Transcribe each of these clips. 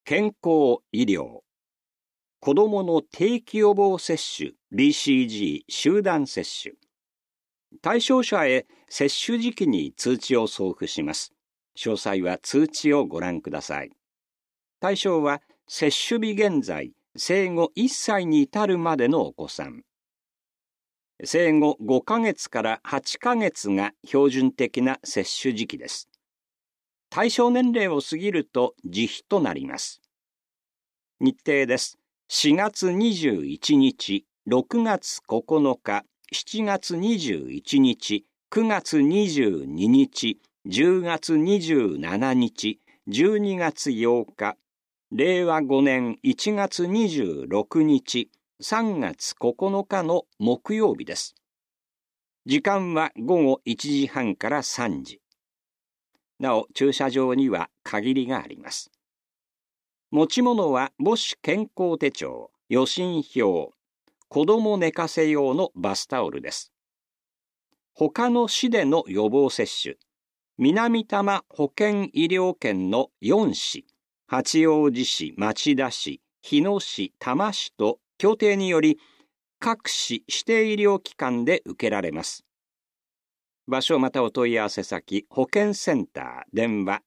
健康医療、子どもの定期予防接種 BCG 集団接種、対象者へ接種時期に通知を送付します。詳細は通知をご覧ください。対象は接種日現在、生後1歳に至るまでのお子さん。生後5ヶ月から8ヶ月が標準的な接種時期です。対象年齢を過ぎると自費となります。日程です。4月21日、6月9日、7月21日、9月22日、10月27日、12月8日、令和5年1月26日、3月9日の木曜日です。時間は午後1時半から3時。なお、駐車場には限りがあります。持ち物は母子健康手帳、予診票、子ども寝かせ用のバスタオルです。他の市での予防接種、南多摩保健医療圏の4市、八王子市、町田市、日野市、多摩市と協定により、各市指定医療機関で受けられます。場所またお問い合わせ先、保健センター、電話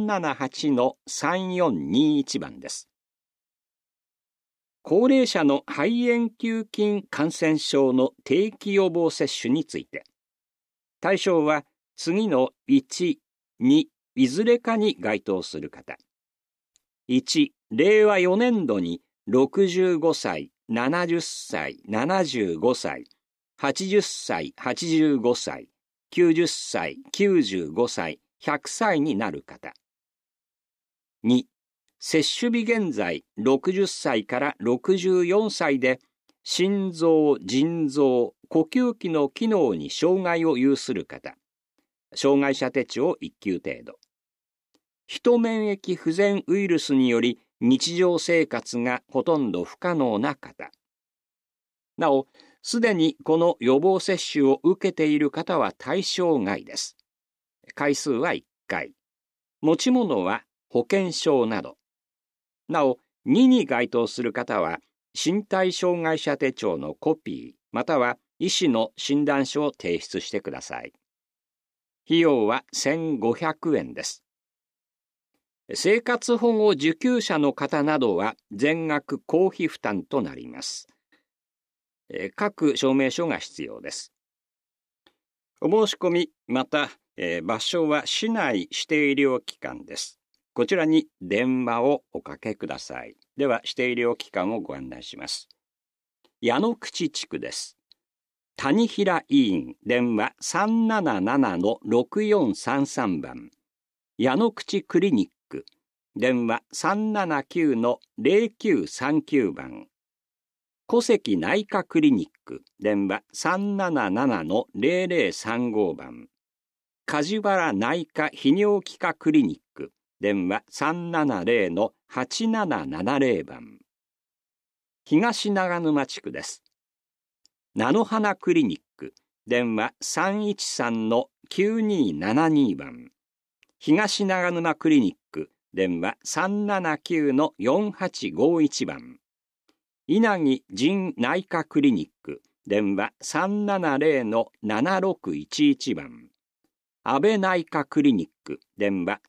378-3421 番です。高齢者の肺炎球菌感染症の定期予防接種について、対象は次の1、2、いずれかに該当する方。1、令和4年度に65歳、70歳、75歳、80歳、85歳、90歳、95歳、100歳になる方。2、接種日現在60歳から64歳で、心臓、腎臓、呼吸器の機能に障害を有する方。障害者手帳1級程度。ヒ免疫不全ウイルスにより日常生活がほとんど不可能な方。なお、すでにこの予防接種を受けている方は対象外です。回数は1回。持ち物は保険証など。なお、2に該当する方は、身体障害者手帳のコピー、または医師の診断書を提出してください。費用は1500円です。生活保護受給者の方などは全額公費負担となります。各証明書が必要です。お申し込み、また、場所は市内指定医療機関です。こちらに電話をおかけください。では、指定医療機関をご案内します。矢野口地区です。谷平医院、電話 377-6433 番。矢野口クリニック、電話 379-0939 番。小関内科クリニック、電話 377-0035 番。梶原内科泌尿器科クリニック、電話 370-8770 番。東長沼地区です。菜の花クリニック、電話 313-9272 番。東長沼クリニック、電話 379-4851 番。稲城腎内科クリニック、電話 370-7611 番。安倍内科クリニック、電話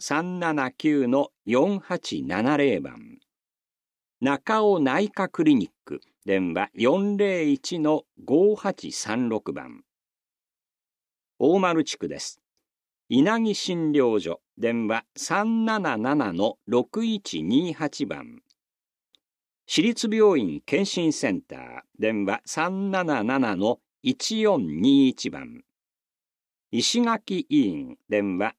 379-4870 番。中尾内科クリニック、電話 401-5836 番。大丸地区です。稲城診療所、電話 377-6128 番。市立病院健診センター、電話 377-1421 番。石垣医院、電話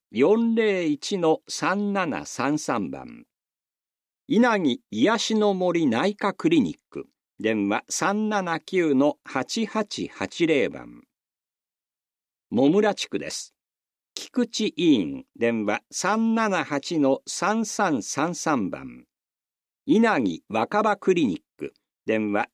401-3733 番。稲城癒しの森内科クリニック、電話 379-8880 番。茂村地区です。菊池医院、電話 378-3333 番。稲城若葉クリニック、電話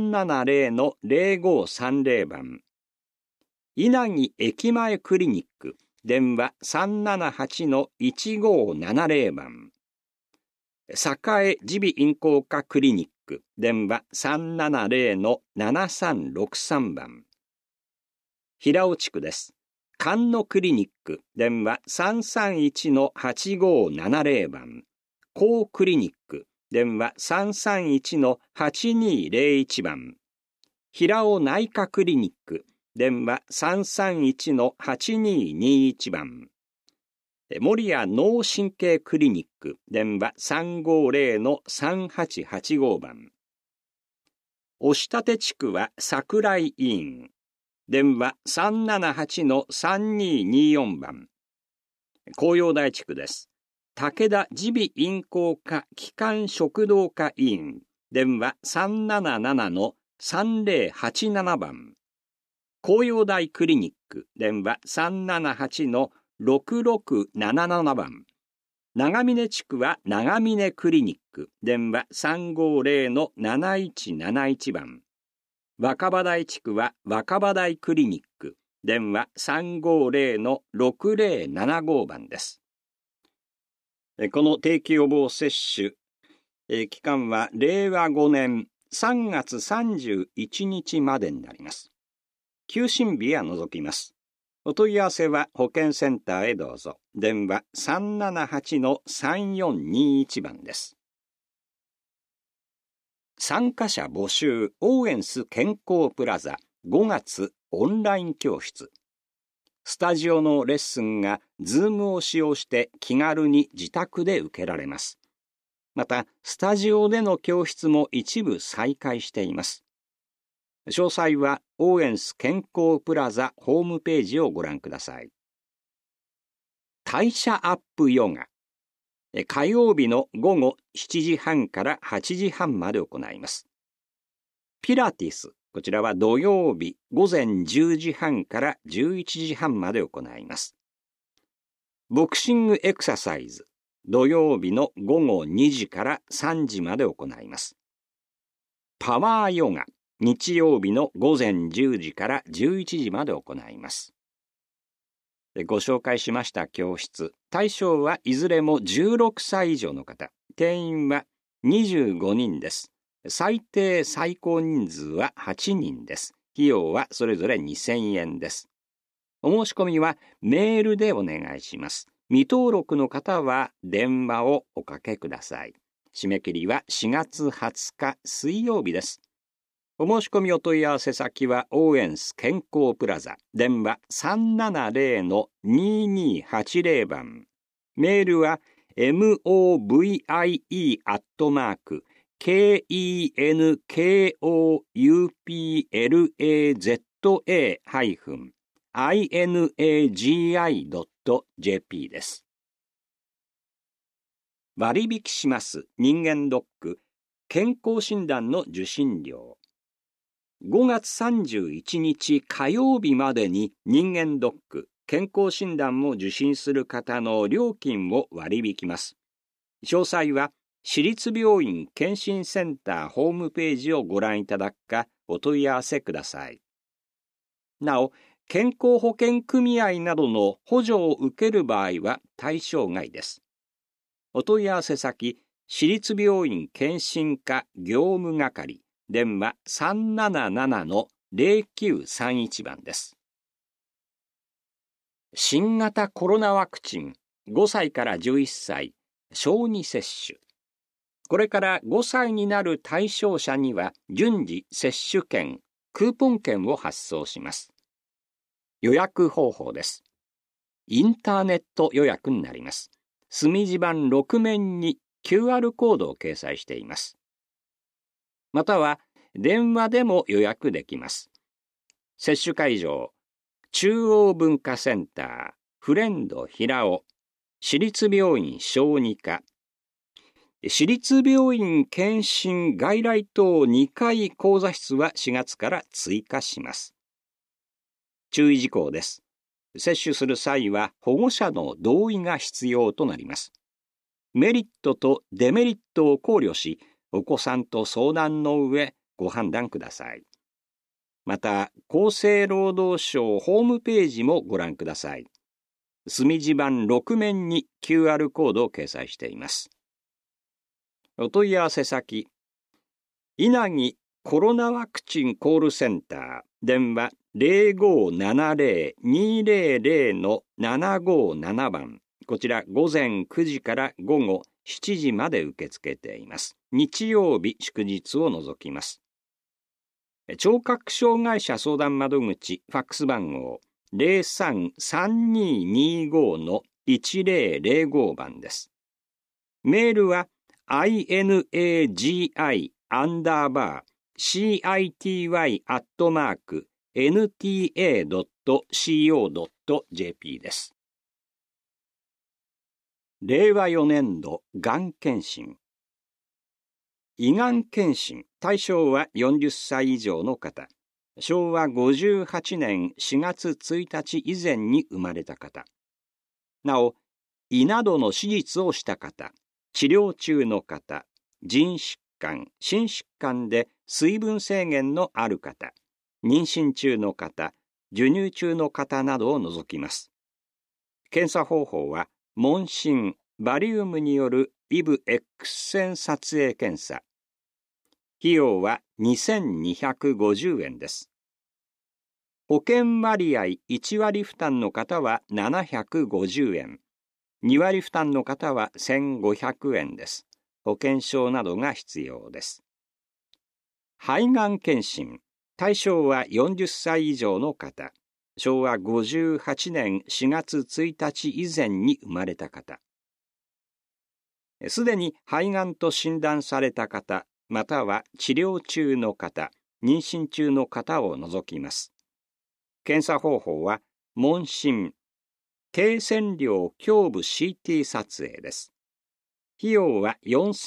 370-0530 番。稲城駅前クリニック、電話 378-1570 番。 栄耳鼻咽喉科クリニック、電話 370-7363 番。平尾地区です。菅野クリニック、電話 331-8570 番。高クリニック、電話 331-8201 番。平尾内科クリニック、電話 331-8221 番。守谷脳神経クリニック、電話 350-3885 番。押立地区は桜井医院、電話 378-3224 番。紅葉台地区です。武田耳鼻咽喉科気管食道科医院、電話 377-3087 番。紅葉台クリニック、電話 378-6677 番。長峰地区は長峰クリニック、電話 350-7171 番。若葉台地区は若葉台クリニック、電話 350-6075 番です。この定期予防接種、期間は令和5年3月31日までになります。休診日は除きます。お問い合わせは保健センターへどうぞ。電話 378-3421 番です。参加者募集オーエンス健康プラザ5月オンライン教室。スタジオのレッスンが Zoom を使用して気軽に自宅で受けられます。また、スタジオでの教室も一部再開しています。詳細はオーエンス健康プラザホームページをご覧ください。代謝アップヨガ。火曜日の午後7時半から8時半まで行います。ピラティス、こちらは土曜日午前10時半から11時半まで行います。ボクシングエクササイズ、土曜日の午後2時から3時まで行います。パワーヨガ、日曜日の午前10時から11時まで行います。ご紹介しました教室、対象はいずれも16歳以上の方、定員は25人です。最低最高人数は8人です。費用はそれぞれ2000円です。お申し込みはメールでお願いします。未登録の方は電話をおかけください。締め切りは4月20日水曜日です。お申し込みお問い合わせ先はオーエンス健康プラザ、電話 370-2280 番。メールは moviekenkoplaza-inagi.jp です。割引します人間ドック健康診断の受診料。5月31日火曜日までに人間ドック健康診断を受診する方の料金を割り引きます。詳細は私立病院健診センターホームページをご覧いただくかお問い合わせください。なお、健康保険組合などの補助を受ける場合は対象外です。お問い合わせ先、私立病院健診科業務係、電話 377-0931 番です。新型コロナワクチン5歳から11歳小児接種。これから5歳になる対象者には順次接種券、クーポン券を発送します。予約方法です。インターネット予約になります。墨字盤6面に QR コードを掲載しています。または電話でも予約できます。接種会場、中央文化センター、フレンド平尾、私立病院小児科、私立病院健診外来等2階講座室は4月から追加します。注意事項です。接種する際は保護者の同意が必要となります。メリットとデメリットを考慮し、お子さんと相談の上ご判断ください。また、厚生労働省ホームページもご覧ください。墨字盤6面に QR コードを掲載しています。 お問い合わせ先、稲城コロナワクチンコールセンター、電話 0570-200-757 番。こちら午前9時から午後7時まで受け付けています。日曜日祝日を除きます。聴覚障害者相談窓口ファックス番号 03-3225-1005 番です。メールは inagi-city@nta.co.jp です。令和4年度がん検診。胃がん検診、対象は40歳以上の方、昭和58年4月1日以前に生まれた方、なお、胃などの手術をした方、治療中の方、腎疾患、心疾患で水分制限のある方、妊娠中の方、授乳中の方などを除きます。検査方法は、問診、バリウムによるイブ X 線撮影検査。費用は2250円です。保険割合1割負担の方は750円。2割負担の方は1500円です。保険証などが必要です。肺がん検診。対象は40歳以上の方。昭和58年4月1日以前に生まれた方。すでに肺がんと診断された方、または治療中の方、妊娠中の方を除きます。検査方法は、問診、低線量胸部 CT 撮影です。費用は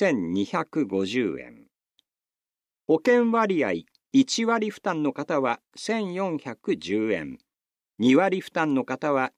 4250円。保険割合1割負担の方は1410円。2割負担の方は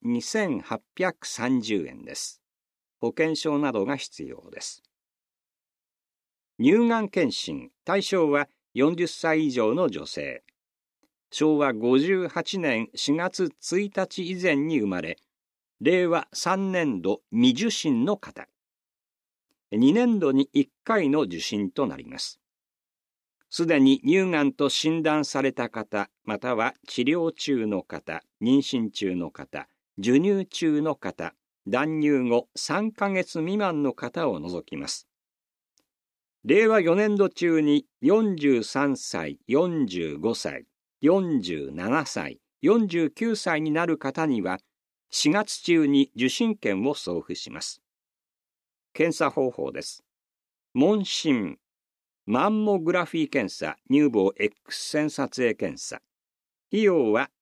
2830円です。保険証などが必要です。乳がん検診、対象は40歳以上の女性。昭和58年4月1日以前に生まれ、令和3年度未受診の方。2年度に1回の受診となります。すでに乳がんと診断された方、または治療中の方、妊娠中の方、授乳中の方、断乳後3ヶ月未満の方を除きます。令和4年度中に43歳、45歳、47歳、49歳になる方には4月中に受診券を送付します。検査方法です。問診、マンモグラフィー検査、乳房 X 線撮影検査。費用は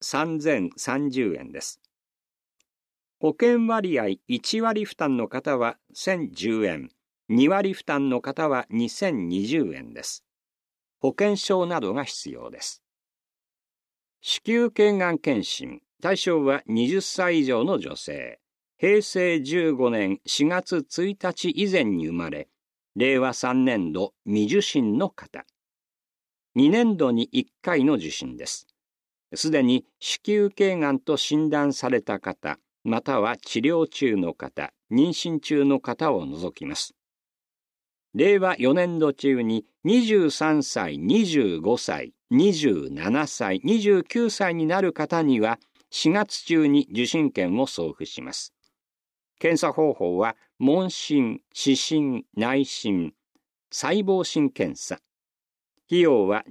3030円です。保険割合1割負担の方は1010円、2割負担の方は2020円です。保険証などが必要です。子宮頸がん検診、対象は20歳以上の女性。平成15年4月1日以前に生まれ、令和3年度未受診の方。2年度に1回の受診です。すでに子宮頸がんと診断された方、または治療中の方、妊娠中の方を除きます。令和4年度中に23歳、25歳、27歳、29歳になる方には4月中に受診券を送付します。検査方法は問診、視診、内診、細胞診検査。費用は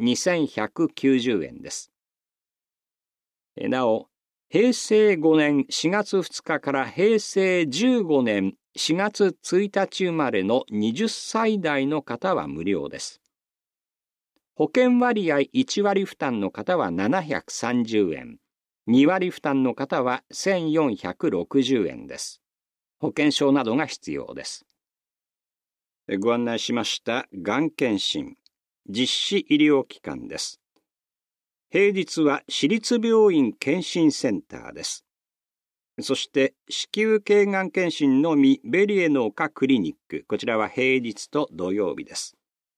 2190円です。なお、平成5年4月2日から平成15年4月1日生まれの20歳代の方は無料です。保険割合1割負担の方は730円、2割負担の方は1460円です。保険証などが必要です。ご案内しましたがん検診、実施医療機関です。平日は私立病院検診センターです。そして子宮頸がん検診のみベリエの丘クリニック、こちらは平日と土曜日です。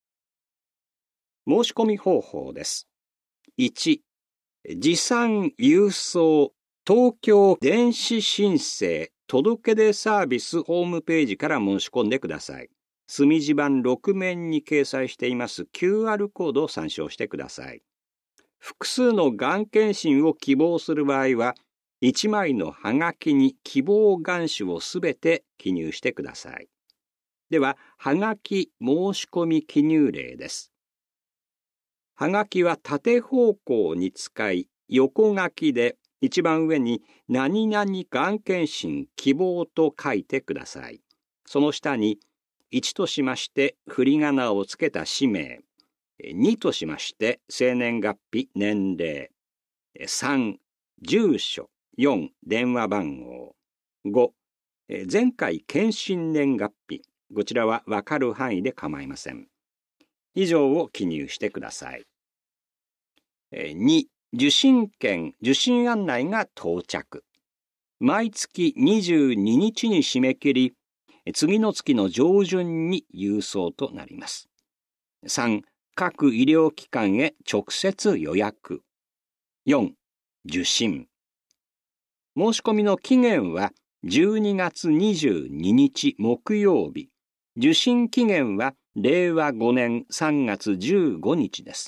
申し込み方法です。1、持参郵送東京電子申請届出サービスホームページから申し込んでください。 墨字版6面に掲載しています QR コードを参照してください。複数のがん検診を希望する場合は、1枚のはがきに希望願種をすべて記入してください。では、はがき申し込み記入例です。はがきは縦方向に使い、横書きで一番上に何々がん検診希望と書いてください。その下に1としまして振り仮名をつけた氏名、2としまして生年月日年齢、3住所、4電話番号、5前回検診年月日、こちらはわかる範囲で構いません。以上を記入してください。2、受診券、受診案内が到着。毎月22日に締め切り、次の月の上旬に郵送となります。3、各医療機関へ直接予約。4、受診。申し込みの期限は12月22日木曜日。受診期限は令和5年3月15日です。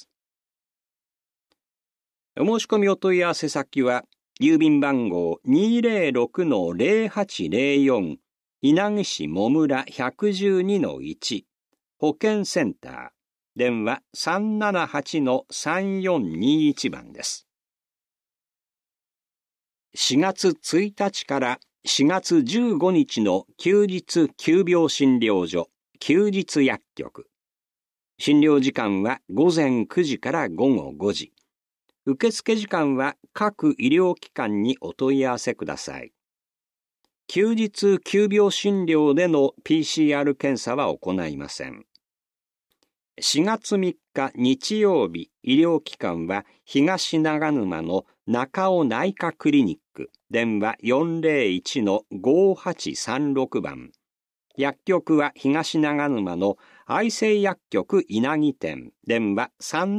お申し込みお問い合わせ先は、郵便番号 206-0804 稲城市もむら 112-1 保健センター、電話 378-3421 番です。4月1日から4月15日の休日急病診療所、休日薬局。診療時間は午前9時から午後5時。受付時間は各医療機関にお問い合わせください。休日急病診療での PCR 検査は行いません。4月3日日曜日、医療機関は東長沼の中尾内科クリニック、電話 401-5836 番。薬局は東長沼の愛生薬局稲城店、電話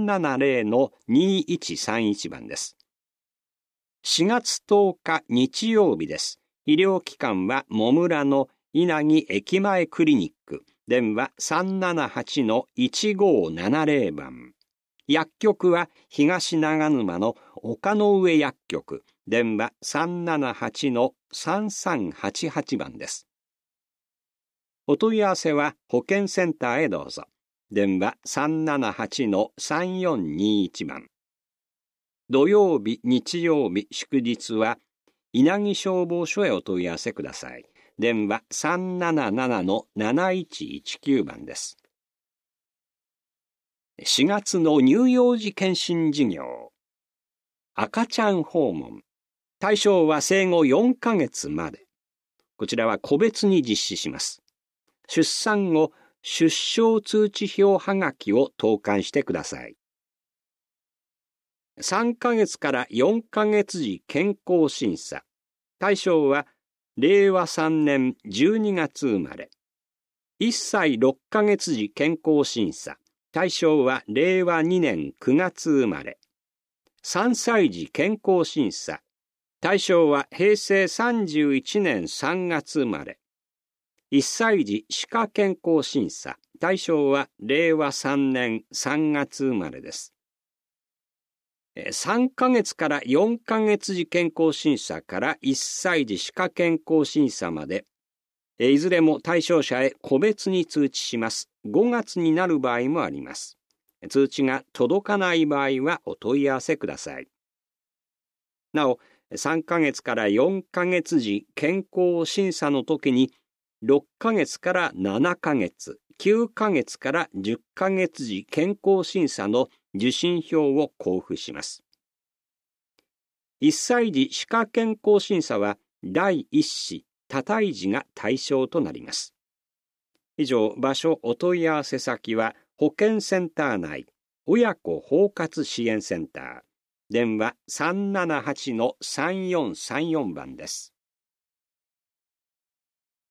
370-2131 番です。4月10日日曜日です。医療機関はもむらの稲城駅前クリニック、電話 378-1570 番。薬局は東長沼の岡の上薬局、電話 378-3388 番です。お問い合わせは保健センターへどうぞ。電話 378-3421 番。土曜日、日曜日、祝日は稲城消防署へお問い合わせください。電話 377-7119 番です。4月の乳幼児健診事業。赤ちゃん訪問。対象は生後4ヶ月まで。こちらは個別に実施します。出産後、出生通知表はがきを投函してください。3ヶ月から4ヶ月時健康審査。対象は令和3年12月生まれ。1歳6ヶ月時健康審査。対象は令和2年9月生まれ。3歳児健康審査。対象は平成31年3月生まれ。1歳児歯科健康審査。対象は令和3年3月生まれです。3ヶ月から4ヶ月時健康審査から1歳児歯科健康審査まで、いずれも対象者へ個別に通知します。5月になる場合もあります。通知が届かない場合はお問い合わせください。なお、3ヶ月から4ヶ月時健康審査の時に、6ヶ月から7ヶ月、9ヶ月から10ヶ月時健康審査の受診票を交付します。1歳児歯科健康審査は第1子、多胎児が対象となります。以上、場所お問い合わせ先は保健センター内、親子包括支援センター、電話 378-3434 番です。